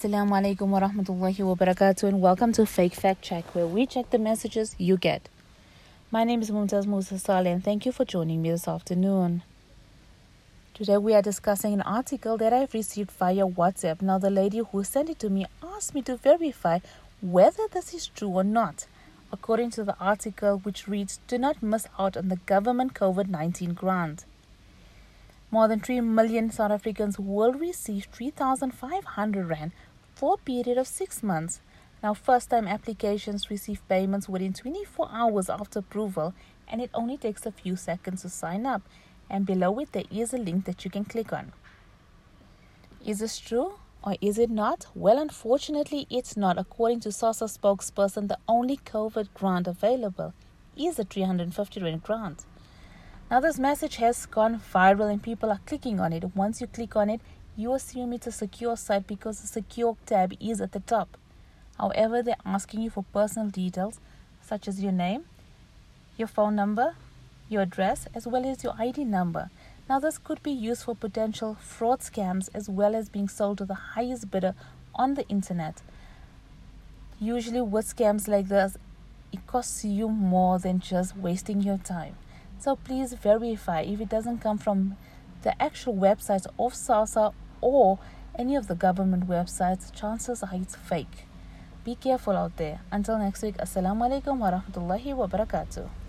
Assalamu alaikum wa rahmatullahi wa barakatuh, and welcome to Fake Fact Check, where we check the messages you get. My name is Mumtaz Musa Saleh, and thank you for joining me this afternoon. Today we are discussing an article that I've received via WhatsApp. Now, the lady who sent it to me asked me to verify whether this is true or not. According to the article, which reads, "Do not miss out on the government COVID-19 grant." More than 3 million South Africans will receive 3,500 Rand for a period of 6 months. Now, first-time applications receive payments within 24 hours after approval, and it only takes a few seconds to sign up. And below it, there is a link that you can click on. Is this true or is it not? Well, unfortunately, it's not. According to SASSA spokesperson, the only COVID grant available is the 350 Rand grant. Now, this message has gone viral and people are clicking on it. Once you click on it, you assume it's a secure site because the secure tab is at the top. However, they're asking you for personal details such as your name, your phone number, your address, as well as your ID number. Now, this could be used for potential fraud scams as well as being sold to the highest bidder on the internet. Usually with scams like this, it costs you more than just wasting your time. So please verify. If it doesn't come from the actual websites of SASSA or any of the government websites, chances are it's fake. Be careful out there. Until next week, Assalamu alaikum wa rahmatullahi wa barakatuh.